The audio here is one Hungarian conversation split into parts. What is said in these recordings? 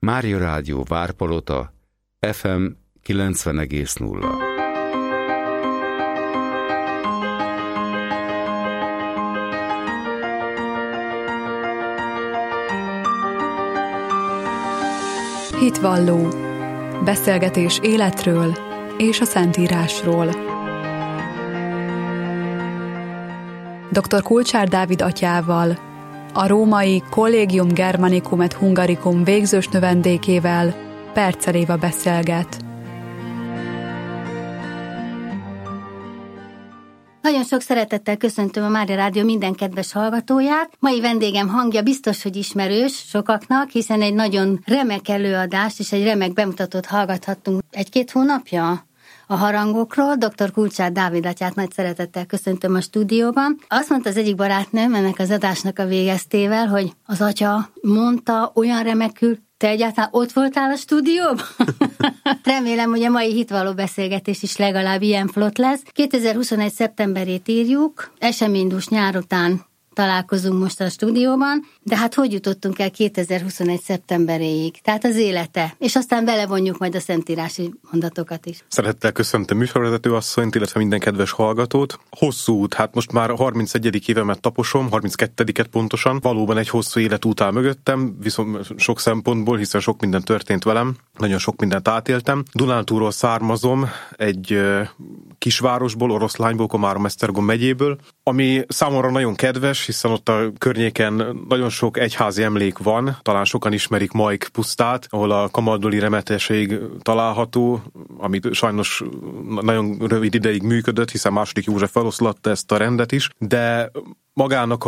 Mária Rádió Várpalota, FM 90,0. Hitvalló. Beszélgetés életről és a Szentírásról. Dr. Kulcsár Dávid atyával, a római Collegium Germanicum et Hungaricum végzős növendékével Percel Éva beszélget. Nagyon sok szeretettel köszöntöm a Mária Rádió minden kedves hallgatóját. Mai vendégem hangja biztos, hogy ismerős sokaknak, hiszen egy nagyon remek előadást és egy remek bemutatót hallgathattunk 1-2 hónapja a harangokról. Dr. Kulcsár Dávid atyát nagy szeretettel köszöntöm a stúdióban. Azt mondta az egyik barátnőm ennek az adásnak a végeztével, hogy az atya mondta olyan remekül, te egyáltalán ott voltál a stúdióban? Remélem, hogy a mai hitvalló beszélgetés is legalább ilyen flott lesz. 2021. szeptemberét írjuk, eseménydús nyár után találkozunk most a stúdióban, de hát hogy jutottunk el 2021. szeptemberéig? Tehát az élete, és aztán belevonjuk majd a szentírási mondatokat is. Szeretettel köszöntöm műsorvezető asszonyt, illetve minden kedves hallgatót. Hosszú út, hát most már 31. évemet taposom, 32-et pontosan. Valóban egy hosszú életút áll mögöttem, viszont sok szempontból, hiszen sok minden történt velem, nagyon sok mindent átéltem. Dunántúlról származom, egy kisvárosból, Oroszlányból, Komárom-Esztergom megyéből, ami számomra nagyon kedves, hiszen ott a környéken nagyon sok egyházi emlék van, talán sokan ismerik Majk pusztát, ahol a kamaldoli remeteség található, amit sajnos nagyon rövid ideig működött, hiszen II. József feloszlatta ezt a rendet is, de magának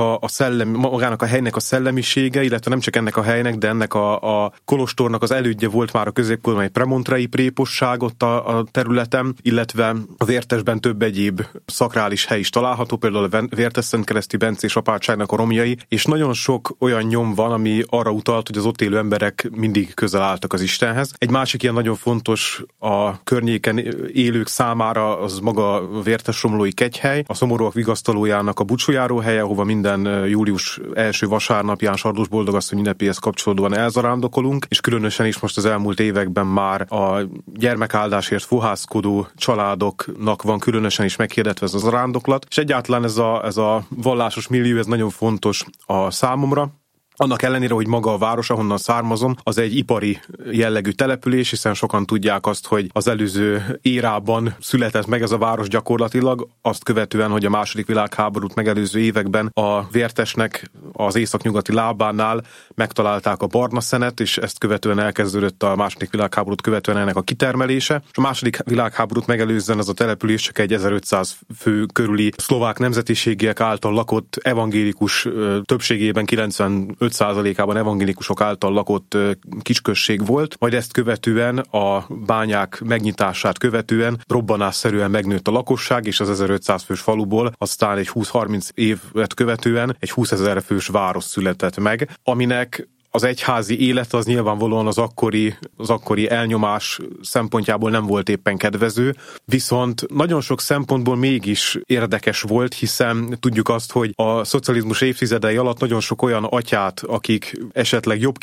a helynek a szellemisége, illetve nem csak ennek a helynek, de ennek a kolostornak az elődje volt már a középkorban egy premontrai préposság ott a területen, illetve a Vértesben több egyéb szakrális hely is található, például a Vértes-Szentkereszti Bencés apátságnak a romjai, és nagyon sok olyan nyom van, ami arra utalt, hogy az ott élő emberek mindig közel álltak az Istenhez. Egy másik ilyen nagyon fontos a környéken élők számára az maga a Vértes-Somlói kegyhely, a szomorúak vigasztalójának a búcsújáróhely, ahova minden július első vasárnapján Sarlós Boldogasszony ünnepéhez kapcsolódóan elzarándokolunk, és különösen is most az elmúlt években már a gyermekáldásért fohászkodó családoknak van különösen is meghirdetve ez a zarándoklat, és egyáltalán ez a vallásos millió, ez nagyon fontos a számomra. Annak ellenére, hogy maga a város, ahonnan származom, az egy ipari jellegű település, hiszen sokan tudják azt, hogy az előző érában született meg ez a város gyakorlatilag, azt követően, hogy a II. Világháborút megelőző években a Vértesnek az északnyugati lábánál megtalálták a barna szenet, és ezt követően elkezdődött a II. Világháborút követően ennek a kitermelése. És a II. Világháborút megelőzően ez a település csak egy 1500 fő körüli szlovák nemzetiségiek által lakott evangélikus, többségében 95%-ában evangélikusok által lakott kisközség volt, majd ezt követően a bányák megnyitását követően robbanásszerűen megnőtt a lakosság, és az 1500 fős faluból aztán egy 20-30 évet követően egy 20 000 fős város született meg, aminek az egyházi élet az nyilvánvalóan az akkori elnyomás szempontjából nem volt éppen kedvező, viszont nagyon sok szempontból mégis érdekes volt, hiszen tudjuk azt, hogy a szocializmus évtizedei alatt nagyon sok olyan atyát, akik esetleg jobb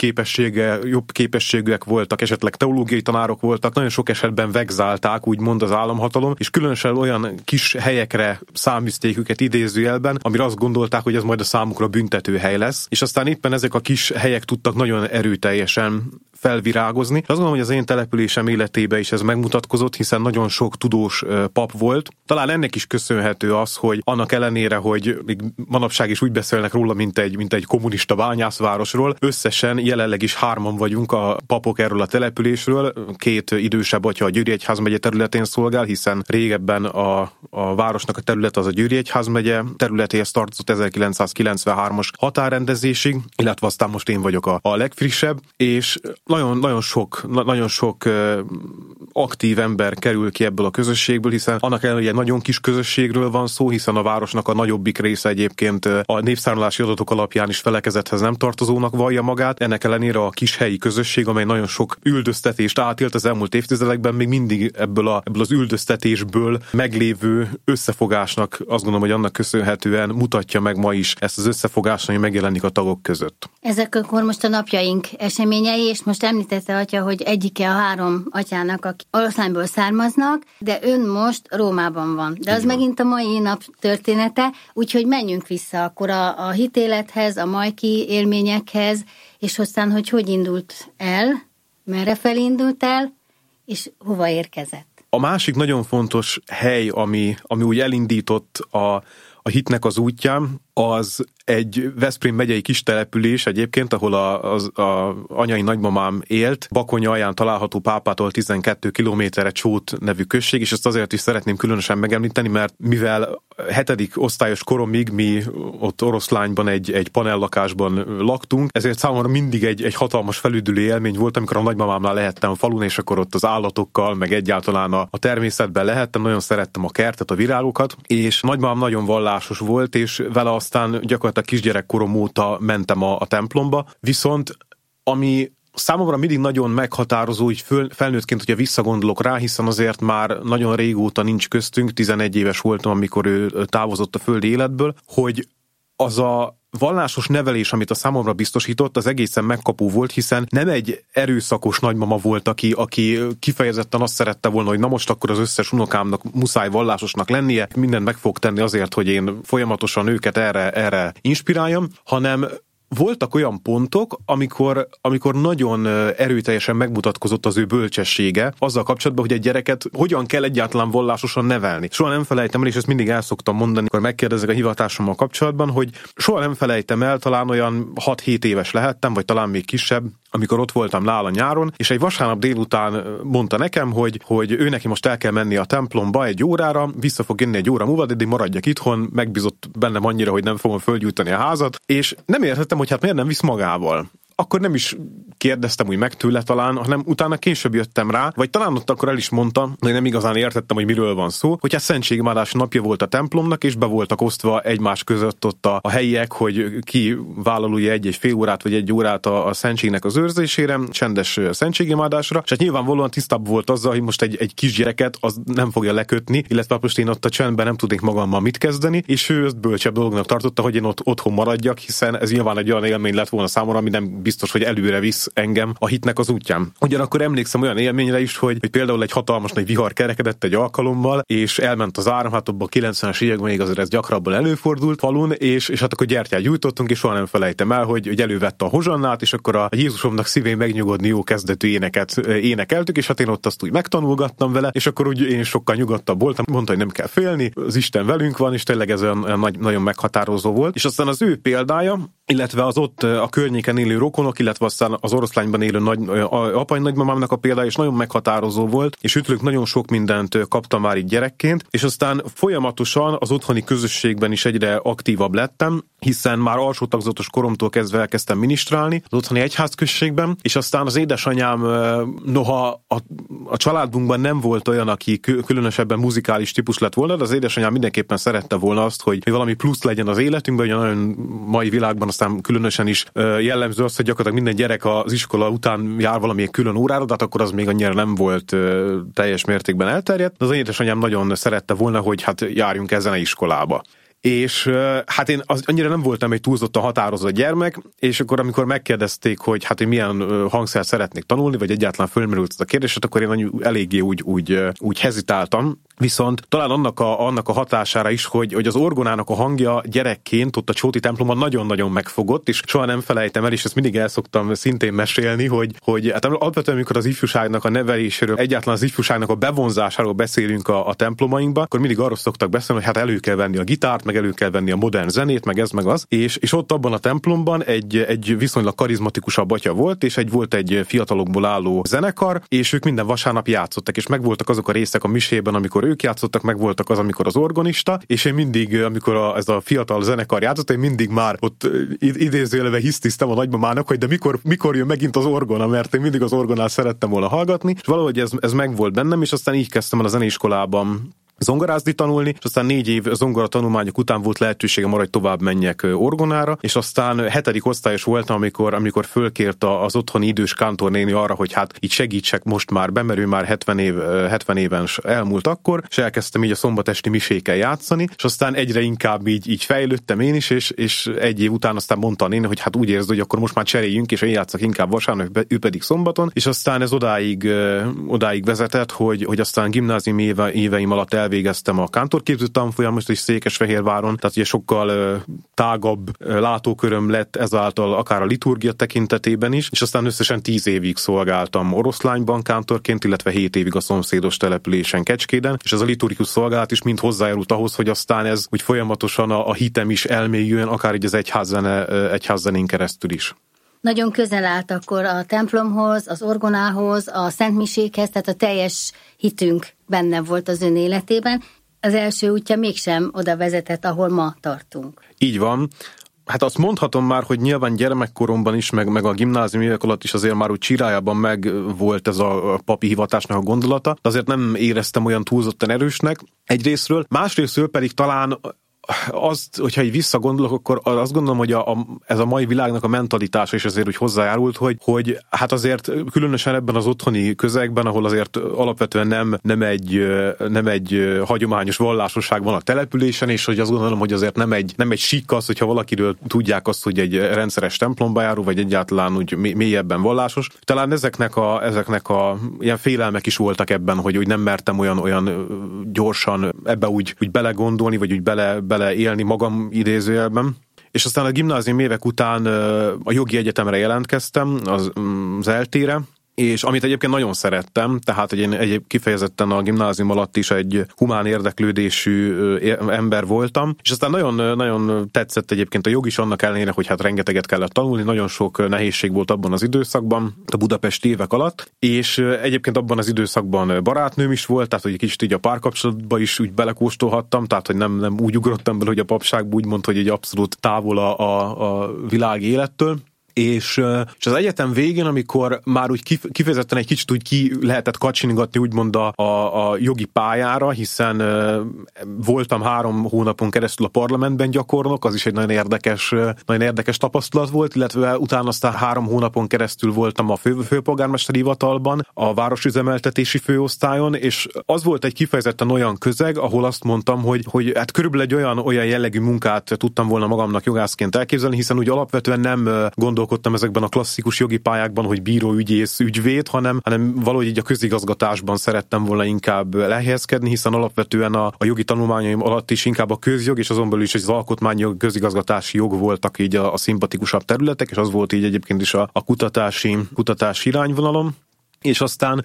képességűek voltak, esetleg teológiai tanárok voltak, nagyon sok esetben vegzálták, úgymond az államhatalom, és különösen olyan kis helyekre száműzték őket idézőjelben, amire azt gondolták, hogy ez majd a számukra büntetőhely lesz, és aztán éppen ezek a kis helyek tudtak nagyon erőteljesen felvirágozni. Azt gondolom, hogy az én településem életében is ez megmutatkozott, hiszen nagyon sok tudós pap volt. Talán ennek is köszönhető az, hogy annak ellenére, hogy még manapság is úgy beszélnek róla, mint egy kommunista bányászvárosról, összesen jelenleg is 3 vagyunk a papok erről a településről. 2 idősebb atya a Győri Egyházmegye területén szolgál, hiszen régebben a városnak a terület az a Győri Egyházmegye területéhez tartozott 1993-as határrendezésig, illetve aztán most én vagyok a legfrissebb, és nagyon sok aktív ember kerül ki ebből a közösségből, hiszen annak ellenére egy nagyon kis közösségről van szó, hiszen a városnak a nagyobbik része egyébként a népszámlálási adatok alapján is felekezethez nem tartozónak vallja magát. Ennek ellenére a kis helyi közösség, amely nagyon sok üldöztetést átélt az elmúlt évtizedekben, még mindig ebből az üldöztetésből meglévő összefogásnak, azt gondolom, hogy annak köszönhetően mutatja meg ma is ezt az összefogást, ami megjelenik a tagok között. Ezek akkor most a napjaink eseményei, és most említette atya, hogy egyike a 3 atyának, akik Oroszlányból származnak, de ön most Rómában van. De az megint a mai nap története, úgyhogy menjünk vissza akkor a hitélethez, a majki élményekhez, és aztán, hogy indult el, merre felindult el, és hova érkezett. A másik nagyon fontos hely, ami úgy elindított a hitnek az útján, az egy Veszprém megyei kis település egyébként, ahol az anyai nagymamám élt, Bakony alján található Pápától 12 kilométerre Csót nevű község, és ezt azért is szeretném különösen megemlíteni, mert mivel 7. osztályos koromig mi ott Oroszlányban egy panellakásban laktunk, ezért számomra mindig egy hatalmas felüdülő élmény volt, amikor a nagymamámnál lehettem a falun, és akkor ott az állatokkal, meg egyáltalán a természetben lehettem, nagyon szerettem a kertet, a virágokat, és nagymamám nagyon vallásos volt, és vele aztán gyakorlatilag kisgyerekkorom óta mentem a templomba, viszont ami számomra mindig nagyon meghatározó, így felnőttként, hogyha visszagondolok rá, hiszen azért már nagyon régóta nincs köztünk, 11 éves voltam, amikor ő távozott a földi életből, hogy az a vallásos nevelés, amit a számomra biztosított, az egészen megkapó volt, hiszen nem egy erőszakos nagymama volt, aki kifejezetten azt szerette volna, hogy na most akkor az összes unokámnak muszáj vallásosnak lennie, mindent meg fog tenni azért, hogy én folyamatosan őket erre inspiráljam, hanem voltak olyan pontok, amikor nagyon erőteljesen megmutatkozott az ő bölcsessége azzal kapcsolatban, hogy egy gyereket hogyan kell egyáltalán vallásosan nevelni. Soha nem felejtem el, és ezt mindig el szoktam mondani, amikor megkérdezek a hivatásommal kapcsolatban, hogy soha nem felejtem el, talán olyan 6-7 éves lehettem, vagy talán még kisebb, amikor ott voltam nála nyáron, és egy vasárnap délután mondta nekem, hogy ő neki most el kell menni a templomba egy órára, vissza fog jönni egy óra múlva, de maradjak itthon, megbízott bennem annyira, hogy nem fogom fölgyújtani a házat, és nem értettem, hogy hát miért nem visz magával. Akkor nem is kérdeztem úgy meg tőle talán, hanem utána később jöttem rá, vagy talán ott akkor el is mondtam, hogy nem igazán értettem, hogy miről van szó, hogy hát szentségimádási napja volt a templomnak, és be voltak osztva egymás között ott a helyiek, hogy ki vállalja egy fél órát vagy egy órát a szentségnek az őrzésére, csendes szentségimádásra, és hát nyilvánvalóan tisztább volt azzal, hogy most egy kisgyereket az nem fogja lekötni, illetve most én ott a csendben nem tudnék magammal mit kezdeni, és ő ezt bölcsebb dolognak tartotta, hogy én ott otthon maradjak, hiszen ez nyilván egy olyan élmény lett volna számomra, ami nem biztos, hogy előre visz engem a hitnek az útján. Ugyanakkor emlékszem olyan élményre is, hogy például egy hatalmas nagy vihar kerekedett egy alkalommal, és elment az áram, hát abban a 90-es években még azért ez gyakrabban előfordult falun, és hát akkor gyertyát gyújtottunk, és soha nem felejtem el, hogy elővette a hozsannát, és akkor a Jézusomnak szívén megnyugodni jó kezdetű éneket énekeltük, és hát én ott azt úgy megtanulgattam vele, és akkor úgy én sokkal nyugodtabb voltam, mondta, hogy nem kell félni, az Isten velünk van, és tényleg ez olyan nagyon meghatározó volt. És aztán az ő példája, illetve az ott a környéken élő rokonok, illetve aztán az Oroszlányban élő apai nagymamámnak a példája is nagyon meghatározó volt, és őtőlük nagyon sok mindent kaptam már így gyerekként, és aztán folyamatosan az otthoni közösségben is egyre aktívabb lettem, hiszen már alsó tagzatos koromtól kezdve elkezdtem minisztrálni az otthoni egyházközségben, és aztán az édesanyám, noha a családunkban nem volt olyan, aki különösebben muzikális típus lett volna, de az édesanyám mindenképpen szerette volna azt, hogy valami plusz legyen az életünkben, hogy a nagyon mai világban aztán különösen is jellemző az, hogy gyakorlatilag minden gyerek az iskola után jár valamilyen külön órára, de hát akkor az még annyira nem volt teljes mértékben elterjedt. De az édesanyám nagyon szerette volna, hogy hát járjunk ezen a iskolába. És hát én annyira nem voltam egy túlzottan határozott gyermek, és akkor amikor megkérdezték, hogy hát én milyen hangszert szeretnék tanulni, vagy egyáltalán fölmerült ez a kérdés, akkor én eléggé úgy hezitáltam. Viszont talán annak a hatására is, hogy az orgonának a hangja gyerekként ott a Csóti templomban nagyon-nagyon megfogott, és soha nem felejtem el, és ezt mindig el szoktam szintén mesélni, hogy hát alapvetően, amikor az ifjúságnak a neveléséről, egyáltalán az ifjúságnak a bevonzásáról beszélünk a templomainkba, akkor mindig arról szoktak beszélni, hogy hát elő kell venni a gitárt, meg elő kell venni a modern zenét, meg ez, meg az, és ott abban a templomban egy viszonylag karizmatikusabb atya volt, és volt egy fiatalokból álló zenekar, és ők minden vasárnap játszottak, és megvoltak azok a részek a misében, amikor ők játszottak, meg voltak az, amikor az orgonista, és én mindig, amikor ez a fiatal zenekar játszott, én mindig már ott idézőjelve hisztisztem a nagymamának, hogy de mikor jön megint az orgona, mert én mindig az orgonál szerettem volna hallgatni, és valahogy ez megvolt bennem, és aztán így kezdtem el a zeneiskolában zongorázni, tanulni, és aztán 4 év zongora tanulmányok után volt lehetőségem arra, hogy tovább menjek orgonára, és aztán 7. osztályos voltam, amikor fölkért az otthoni idős kántornéni arra, hogy hát így segítsek most már be, mert ő már 70 éven elmúlt akkor, és elkezdtem így a szombatesti misékkel játszani, és aztán egyre inkább így fejlődtem én is, és 1 év után aztán mondta a néni, hogy hát úgy érzed, hogy akkor most már cseréljünk, és én játszok inkább vasárnap, ő pedig szombaton, és aztán ez odáig vezetett, hogy aztán gimnázium éveim alatt elvégeztem a kántorképző tanfolyamot is Székesfehérváron, tehát ugye sokkal tágabb látóköröm lett ezáltal akár a liturgia tekintetében is, és aztán összesen 10 évig szolgáltam Oroszlányban kántorként, illetve 7 évig a szomszédos településen Kecskéden, és ez a liturgikus szolgálat is mind hozzájárult ahhoz, hogy aztán ez úgy folyamatosan a hitem is elmélyüljön, akár így az egyházzenén keresztül is. Nagyon közel állt akkor a templomhoz, az orgonához, a szentmisékhez, tehát a teljes hitünk benne volt az ön életében. Az első útja mégsem oda vezetett, ahol ma tartunk. Így van. Hát azt mondhatom már, hogy nyilván gyermekkoromban is, meg a gimnázium évek alatt is azért már úgy csirájában meg volt ez a papi hivatásnak a gondolata, de azért nem éreztem olyan túlzottan erősnek egyrészről. Másrészről pedig talán azt, hogyha így visszagondolok, akkor azt gondolom, hogy ez a mai világnak a mentalitása is azért úgy hozzájárult, hogy hát azért különösen ebben az otthoni közegben, ahol azért alapvetően nem egy hagyományos vallásosság van a településen, és hogy azt gondolom, hogy azért nem egy sík az, hogyha valakiről tudják azt, hogy egy rendszeres templomba járó, vagy egyáltalán úgy mélyebben vallásos. Talán ezeknek a ilyen félelmek is voltak ebben, hogy úgy nem mertem olyan gyorsan ebbe úgy belegondolni, vagy úgy beleélni magam idézőjelben. És aztán a gimnázium évek után a jogi egyetemre jelentkeztem, az ELTE-re, és amit egyébként nagyon szerettem, tehát hogy én kifejezetten a gimnázium alatt is egy humán érdeklődésű ember voltam, és aztán nagyon, nagyon tetszett egyébként a jog is annak ellenére, hogy hát rengeteget kellett tanulni, nagyon sok nehézség volt abban az időszakban, a budapesti évek alatt, és egyébként abban az időszakban barátnőm is volt, tehát hogy egy kicsit így a párkapcsolatba is úgy belekóstolhattam, tehát hogy nem úgy ugrottam bele, hogy a papságba úgy mondta, hogy egy abszolút távol a világ élettől. És az egyetem végén, amikor már úgy kifejezetten egy kicsit úgy ki lehetett kacsingatni úgymond a jogi pályára, hiszen voltam 3 hónapon keresztül a parlamentben gyakornok, az is egy nagyon érdekes tapasztalat volt, illetve utána aztán 3 hónapon keresztül voltam a főpolgármesteri hivatalban, a városüzemeltetési főosztályon, és az volt egy kifejezetten olyan közeg, ahol azt mondtam, hogy hát körülbelül egy olyan jellegű munkát tudtam volna magamnak jogászként elképzelni, hiszen úgy alapvetően nem gondolkodtam ezekben a klasszikus jogi pályákban, hogy bíró, ügyész, ügyvéd, hanem valahogy így a közigazgatásban szerettem volna inkább lehelyezkedni, hiszen alapvetően a jogi tanulmányaim alatt is inkább a közjog, és azon belül is az alkotmányjog, közigazgatási jog voltak így a szimpatikusabb területek, és az volt így egyébként is a kutatási irányvonalom. És aztán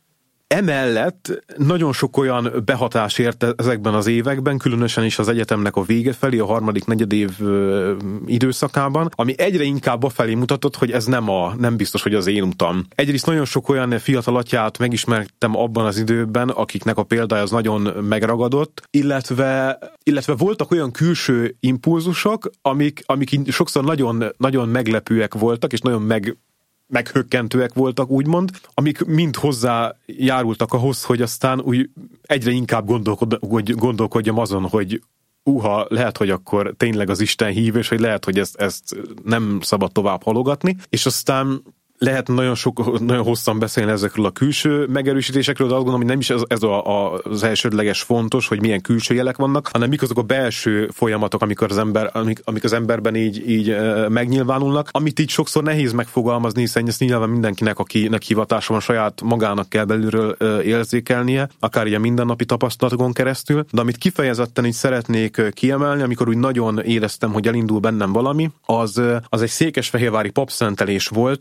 emellett nagyon sok olyan behatás ért ezekben az években, különösen is az egyetemnek a vége felé, a 3.-4. év időszakában, ami egyre inkább afelé mutatott, hogy ez nem biztos, hogy az én utam. Egyrészt nagyon sok olyan fiatal atyát megismertem abban az időben, akiknek a példája az nagyon megragadott, illetve voltak olyan külső impulzusok, amik sokszor nagyon, nagyon meglepőek voltak, és nagyon meghökkentőek voltak, úgymond, amik mind hozzájárultak ahhoz, hogy aztán úgy egyre inkább gondolkodjam azon, hogy lehet, hogy akkor tényleg az Isten hív, és hogy lehet, hogy ezt nem szabad tovább halogatni, és aztán lehet nagyon hosszan beszélni ezekről a külső megerősítésekről, de azt gondolom, hogy nem is ez az elsődleges fontos, hogy milyen külső jelek vannak, hanem mik azok a belső folyamatok, amik az emberben így megnyilvánulnak, amit így sokszor nehéz megfogalmazni, hiszen ezt nyilván mindenkinek, akinek hivatása van, saját magának kell belülről érzékelnie, akár így a mindennapi tapasztalatokon keresztül, de amit kifejezetten így szeretnék kiemelni, amikor úgy nagyon éreztem, hogy elindul bennem valami, az egy székesfehérvári papszentelés volt, amikor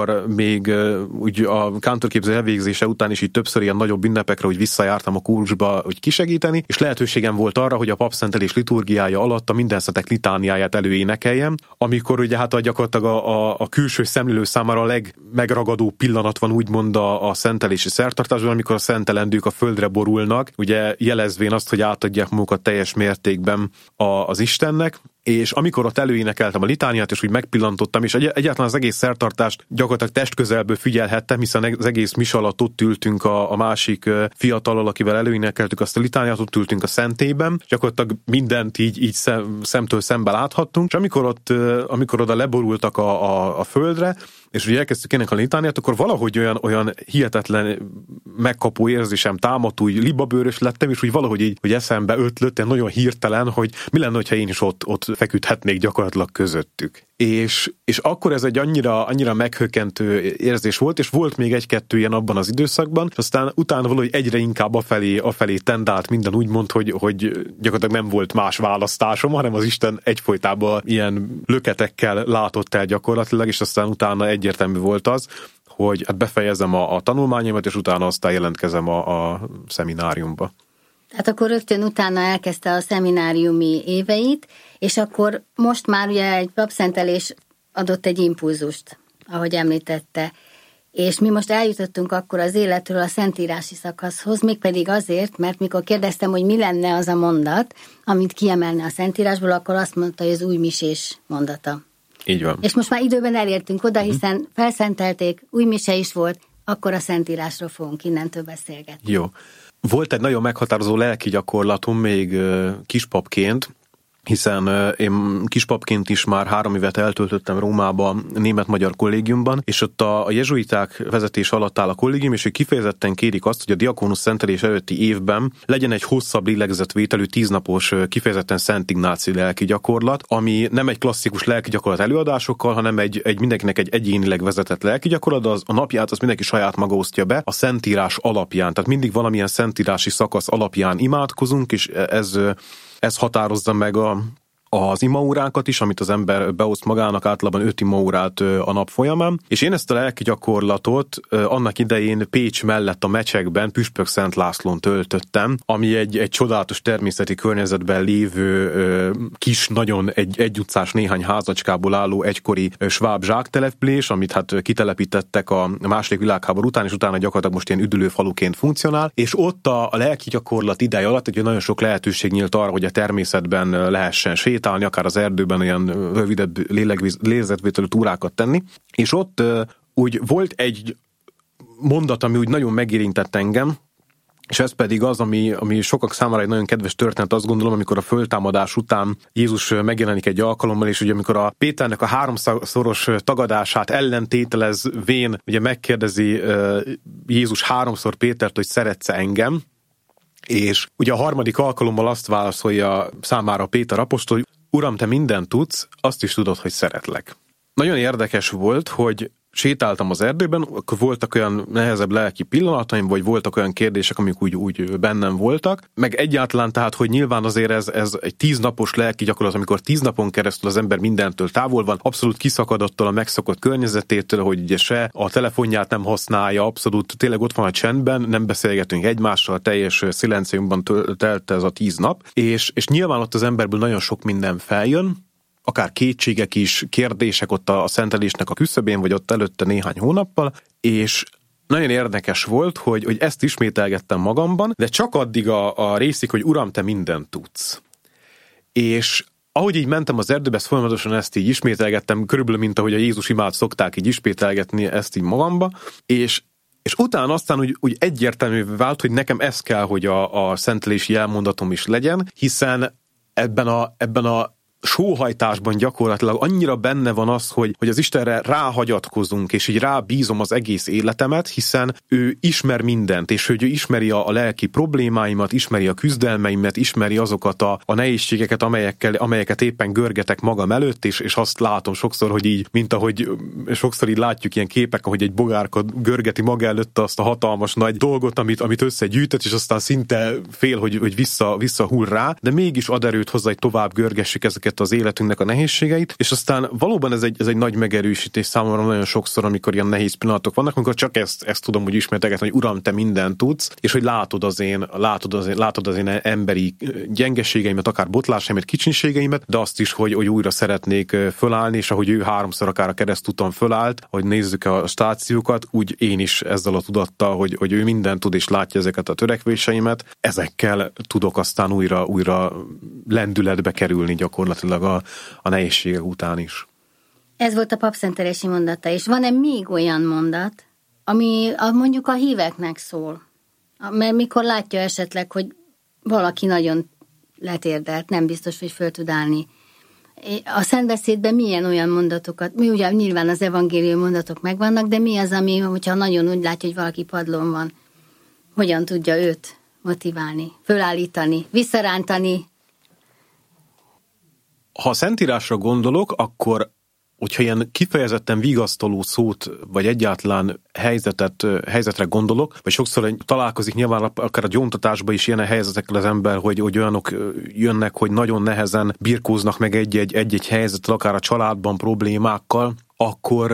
amikor még úgy a kántorképző elvégzése után is így többször ilyen nagyobb ünnepekre, hogy visszajártam a kórusba, hogy kisegíteni, és lehetőségem volt arra, hogy a papszentelés liturgiája alatt a Mindenszentek litániáját előénekeljem, amikor ugye hát gyakorlatilag a külső szemlélő számára a legmegragadó pillanat van úgymond a szentelési szertartásban, amikor a szentelendők a földre borulnak, ugye jelezvén azt, hogy átadják magukat teljes mértékben az Istennek. És amikor ott előénekeltem a litániát, és úgy megpillantottam, és egyáltalán az egész szertartást gyakorlatilag testközelből figyelhettem, hiszen az egész misa alatt ott ültünk a másik fiatallal, akivel előénekeltük azt a litániát, ott ültünk a szentében, gyakorlatilag mindent így szemtől szembe láthattunk, és amikor oda leborultak a földre, és ugye elkezdtük énekelni a litániát, akkor valahogy olyan hihetetlen megkapó érzésem támadt, úgy libabőrös lettem, és úgy valahogy így, hogy eszembe ötlött, nagyon hirtelen, hogy mi lenne, hogyha én is ott feküdhetnék gyakorlatilag közöttük. És akkor ez egy annyira meghökkentő érzés volt, és volt még egy-kettő ilyen abban az időszakban, és aztán utána valahogy egyre inkább afelé tendált minden, úgymond, hogy gyakorlatilag nem volt más választásom, hanem az Isten egyfolytában ilyen löketekkel látott el gyakorlatilag, és aztán utána egyértelmű volt az, hogy hát befejezem a tanulmányomat, és utána aztán jelentkezem a szemináriumba. Tehát akkor rögtön utána elkezdte a szemináriumi éveit, és akkor most már ugye egy papszentelés adott egy impulzust, ahogy említette. És mi most eljutottunk akkor az életről a szentírási szakaszhoz, mégpedig azért, mert mikor kérdeztem, hogy mi lenne az a mondat, amit kiemelne a szentírásból, akkor azt mondta, hogy az újmisés mondata. Így van. És most már időben elértünk oda, hiszen felszentelték, újmise is volt, akkor a szentírásról fogunk innentől beszélgetni. Jó. Volt egy nagyon meghatározó lelki gyakorlatom még kispapként, hiszen én kispapként is már 3 évet eltöltöttem Rómában, német-magyar kollégiumban, és ott a jezsuiták vezetés alatt áll a kollégium, és ők kifejezetten kérik azt, hogy a diakónusz szentelés előtti évben legyen egy hosszabb lélegzetvételű 10 napos kifejezetten Szent Ignáci lelki gyakorlat, ami nem egy klasszikus lelki gyakorlat előadásokkal, hanem egy mindenkinek egy egyénileg vezetett lelki gyakorlat, a napját az mindenki saját maga osztja be a szentírás alapján, tehát mindig valamilyen szentírási szakasz alapján imádkozunk, és ez határozza meg az imaórákat is, amit az ember beoszt magának, általában 5 imaórát a nap folyamán. És én ezt a lelki gyakorlatot annak idején Pécs mellett a Mecsekben, Püspök Szent Lászlón töltöttem, ami egy csodálatos természeti környezetben lévő kis, nagyon egy utcás néhány házacskából álló egykori sváb zsáktelepülés, amit hát kitelepítettek a második világháború után, és utána gyakorlatilag most ilyen üdülőfaluként funkcionál, és ott a lelki gyakorlat ideje alatt egy nagyon sok lehetőség nyílt arra, hogy a természetben lehessen sétálni, akár az erdőben olyan rövidebb lélegzetvételű túrákat tenni. És ott úgy volt egy mondat, ami úgy nagyon megérintett engem, és ez pedig az, ami sokak számára egy nagyon kedves történet, azt gondolom, amikor a föltámadás után Jézus megjelenik egy alkalommal, és ugye amikor a Péternek a 3-szoros tagadását ellentételezvén, ugye megkérdezi Jézus 3-szor Pétert, hogy szeretsz engem, és ugye a 3. alkalommal azt válaszolja számára Péter apostol, hogy Uram, te mindent tudsz, azt is tudod, hogy szeretlek. Nagyon érdekes volt, hogy sétáltam az erdőben, akkor voltak olyan nehezebb lelki pillanataim, vagy voltak olyan kérdések, amik úgy bennem voltak, meg egyáltalán tehát, hogy nyilván azért ez egy 10 napos lelki gyakorlat, amikor 10 napon keresztül az ember mindentől távol van, abszolút kiszakadattól a megszokott környezetétől, hogy ugye se a telefonját nem használja, abszolút tényleg ott van a csendben, nem beszélgetünk egymással, teljes szilenciumban telt ez a 10 nap, és nyilván ott az emberből nagyon sok minden feljön, akár kétségek is, kérdések ott a szentelésnek a küszöbén, vagy ott előtte néhány hónappal, és nagyon érdekes volt, hogy ezt ismételgettem magamban, de csak addig a részig, hogy Uram, te mindent tudsz. És ahogy így mentem az erdőbe, folyamatosan ezt így ismételgettem, körülbelül mint ahogy a Jézus imát szokták így ismételgetni ezt így magamba, és utána aztán úgy egyértelművé vált, hogy nekem ez kell, hogy a szentelési elmondatom is legyen, hiszen ebben a sóhajtásban gyakorlatilag annyira benne van az, hogy az Istenre ráhagyatkozunk, és így rábízom az egész életemet, hiszen ő ismer mindent, és hogy ő ismeri a lelki problémáimat, ismeri a küzdelmeimet, ismeri azokat a nehézségeket, amelyeket éppen görgetek magam előtt, és azt látom sokszor, hogy így, mint ahogy sokszor így látjuk ilyen képek, ahogy egy bogárka görgeti maga előtt azt a hatalmas nagy dolgot, amit összegyűjtött, és aztán szinte fél, hogy visszahull rá, de mégis ad erőt hozzá, hogy tovább görgessük ezeket az életünknek a nehézségeit, és aztán valóban ez egy nagy megerősítés számomra nagyon sokszor, amikor ilyen nehéz pillanatok vannak, amikor csak ezt tudom úgy ismertegetni, hogy Uram, te mindent tudsz, és hogy látod az én emberi gyengeségeimet, akár botlásaimat, kicsinségeimet, de azt is, hogy újra szeretnék fölállni, és ahogy ő 3-szor akár a keresztúton fölállt, hogy nézzük a stációkat, úgy én is ezzel a tudattal, hogy ő mindent tud és látja ezeket a törekvéseimet, ezekkel tudok aztán újra lendületbe kerülni gyakorlatilag a nehézségek után is. Ez volt a papszenteresi mondata, és van-e még olyan mondat, ami mondjuk a híveknek szól? Mert mikor látja esetleg, hogy valaki nagyon letérdelt, nem biztos, hogy föl tud állni. A szentbeszédben milyen olyan mondatokat, mi ugye nyilván az evangélium mondatok megvannak, de mi az, ami, hogyha nagyon úgy látja, hogy valaki padlón van, hogyan tudja őt motiválni, fölállítani, visszarántani? Ha a Szentírásra gondolok, akkor hogyha ilyen kifejezetten vigasztaló szót, vagy egyáltalán helyzetre gondolok, vagy sokszor találkozik nyilván akár a gyóntatásban is ilyen helyzetekkel az ember, hogy olyanok jönnek, hogy nagyon nehezen birkóznak meg egy-egy helyzettel, akár a családban problémákkal, akkor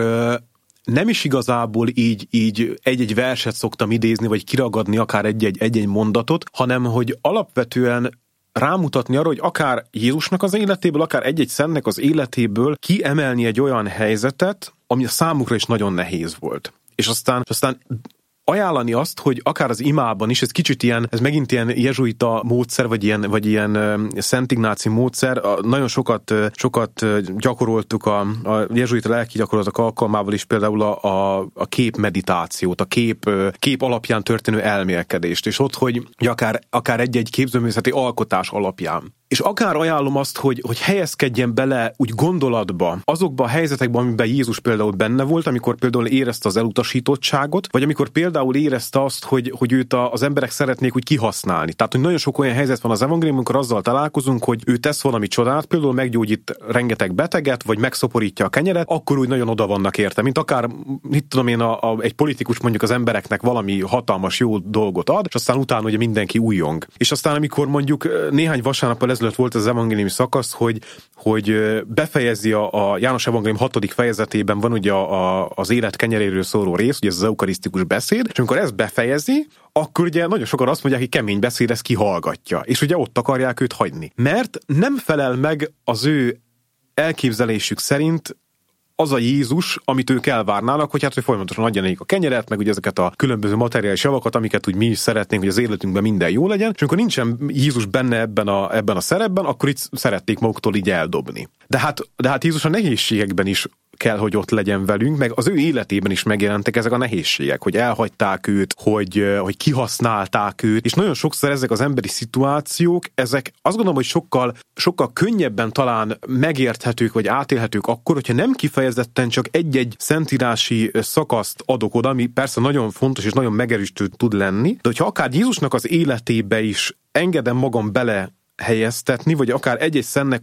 nem is igazából így egy-egy verset szoktam idézni, vagy kiragadni akár egy-egy mondatot, hanem hogy alapvetően rámutatni arra, hogy akár Jézusnak az életéből, akár egy-egy szentnek az életéből kiemelni egy olyan helyzetet, ami a számukra is nagyon nehéz volt. És aztán ajánlani azt, hogy akár az imában is, ez kicsit ilyen, ez megint ilyen jezsuita módszer, vagy ilyen Szent Ignáci módszer, nagyon sokat gyakoroltuk a jezsuita lelki gyakorlatok alkalmával is például a képmeditációt, a kép alapján történő elmélkedést, és ott, hogy akár egy-egy képzőművészeti alkotás alapján. És akár ajánlom azt, hogy helyezkedjen bele úgy gondolatba, azokba a helyzetekben, amiben Jézus például benne volt, amikor például érezte az elutasítottságot, vagy amikor például érezte azt, hogy őt az emberek szeretnék úgy kihasználni. Tehát, hogy nagyon sok olyan helyzet van az evangéliumban, amikor azzal találkozunk, hogy ő tesz valami csodát, például meggyógyít rengeteg beteget, vagy megszoporítja a kenyeret, akkor úgy nagyon oda vannak érte. Mint akár, mit tudom én, egy politikus mondjuk az embereknek valami hatalmas jó dolgot ad, és aztán utána ugye mindenki újjong. És aztán amikor mondjuk néhány vasárnappal ezelőtt volt az evangéliumi szakasz, hogy befejezi a János evangélium 6. fejezetében van ugye az élet kenyeréről szóló rész, ugye ez az eukarisztikus beszéd, és amikor ezt befejezi, akkor ugye nagyon sokan azt mondják, hogy kemény beszéd, ezt kihallgatja, és ugye ott akarják őt hagyni. Mert nem felel meg az ő elképzelésük szerint az a Jézus, amit ők elvárnának, hogy hogy folyamatosan adja nekik a kenyeret, meg ugye ezeket a különböző materiális javakat, amiket úgy mi is szeretnénk, hogy az életünkben minden jó legyen, és amikor nincsen Jézus benne ebben a szerepben, akkor itt szerették maguktól így eldobni. De hát Jézus a nehézségekben is kell, hogy ott legyen velünk, meg az ő életében is megjelentek ezek a nehézségek, hogy elhagyták őt, hogy kihasználták őt, és nagyon sokszor ezek az emberi szituációk, ezek azt gondolom, hogy sokkal könnyebben talán megérthetők, vagy átélhetők akkor, hogyha nem kifejezetten csak egy-egy szentírási szakaszt adok oda, ami persze nagyon fontos és nagyon megerősítő tud lenni, de hogyha akár Jézusnak az életébe is engedem magam bele helyeztetni, vagy akár egy-egy szennek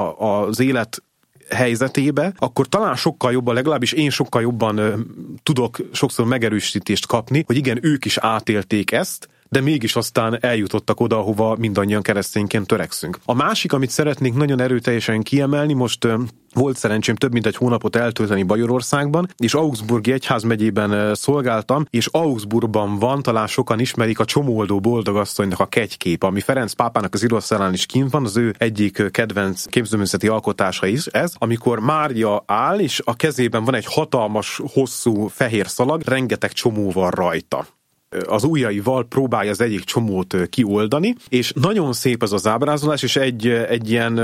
az élet helyzetébe, akkor talán sokkal jobban, legalábbis én sokkal jobban tudok sokszor megerősítést kapni, hogy igen, ők is átélték ezt, de mégis aztán eljutottak oda, ahova mindannyian keresztényként törekszünk. A másik, amit szeretnék nagyon erőteljesen kiemelni, most volt szerencsém több mint egy hónapot eltölteni Bajorországban, és Augsburgi egyházmegyében szolgáltam, és Augsburgban van, talán sokan ismerik, a Csomoldó boldogasszonynak a kegykép, ami Ferenc pápának az íróasztalán is kint van, az ő egyik kedvenc képzőművészeti alkotása is ez, amikor Mária áll, és a kezében van egy hatalmas, hosszú fehér szalag, rengeteg csomó van rajta. Az ujjaival próbálja az egyik csomót kioldani, és nagyon szép ez az ábrázolás, és egy ilyen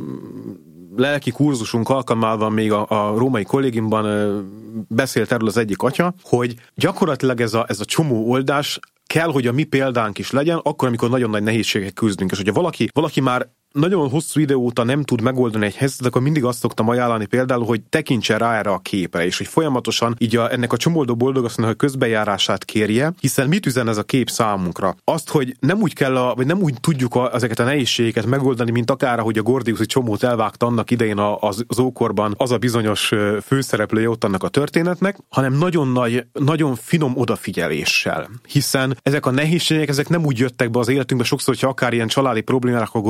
lelki kurzusunk alkalmával még a római kollégiumban beszélt erről az egyik atya, hogy gyakorlatilag ez a csomó oldás kell, hogy a mi példánk is legyen, akkor, amikor nagyon nagy nehézségek küzdünk. És hogyha valaki már nagyon hosszú idő óta nem tud megoldani egy helyzetet, akkor mindig azt szoktam ajánlani például, hogy tekintsen rá erre a képre, és hogy folyamatosan így ennek a Csomoldó boldogasszonynak a közbejárását kérje, hiszen mit üzen ez a kép számunkra? Azt, hogy nem úgy kell, vagy nem úgy tudjuk ezeket a nehézségeket megoldani, mint akár, hogy a gordiuszi csomót elvágta annak idején az ókorban az a bizonyos főszereplője ott annak a történetnek, hanem nagyon finom odafigyeléssel. Hiszen ezek a nehézségek, ezek nem úgy jöttek be az életünkbe, sokszor, hogyha akár ilyen családi problémákra gondolunk,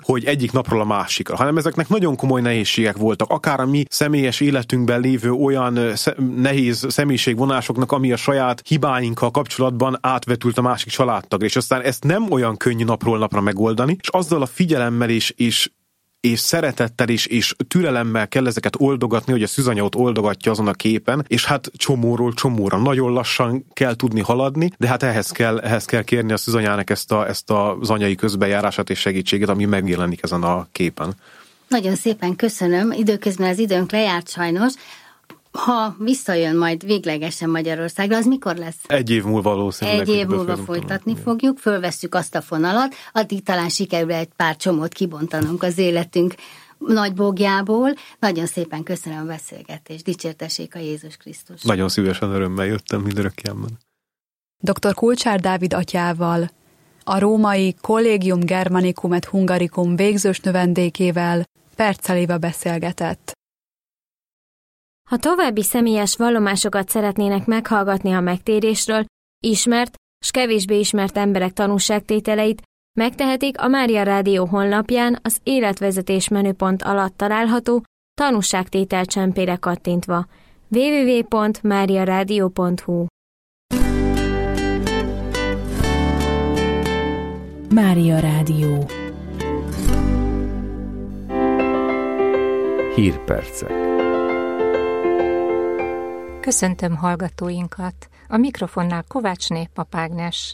hogy egyik napról a másikra, hanem ezeknek nagyon komoly nehézségek voltak, akár a mi személyes életünkben lévő olyan nehéz személyiségvonásoknak, ami a saját hibáinkkal kapcsolatban átvetült a másik családtagra, és aztán ezt nem olyan könnyű napról napra megoldani, és azzal a figyelemmel és szeretettel és türelemmel kell ezeket oldogatni, hogy a szűzanya ott oldogatja azon a képen, és hát csomóról csomóra nagyon lassan kell tudni haladni, de hát ehhez kell kérni a szűzanyának ezt az anyai közbejárását és segítséget, ami megjelenik ezen a képen. Nagyon szépen köszönöm, időközben az időnk lejárt sajnos. Ha visszajön majd véglegesen Magyarországra, az mikor lesz? 1 év múlva valószínűleg. 1 év múlva folytatni fogjuk, fölvesszük azt a fonalat, addig talán sikerül egy pár csomót kibontanunk az életünk nagybogjából. Nagyon szépen köszönöm a beszélgetést, dicsértessék a Jézus Krisztus. Nagyon szívesen, örömmel jöttem mindörökkémben. Dr. Kulcsár Dávid atyával, a római Collegium Germanicum et Hungaricum végzős növendékével Percel Éva beszélgetett. Ha további személyes vallomásokat szeretnének meghallgatni a megtérésről, ismert s kevésbé ismert emberek tanúságtételeit, megtehetik a Mária Rádió honlapján az életvezetés menüpont alatt található tanúságtétel csempére kattintva. www.mariaradio.hu. Mária Rádió. Hírpercek. Köszöntöm hallgatóinkat! A mikrofonnál Kovácsné Pap Ágnes.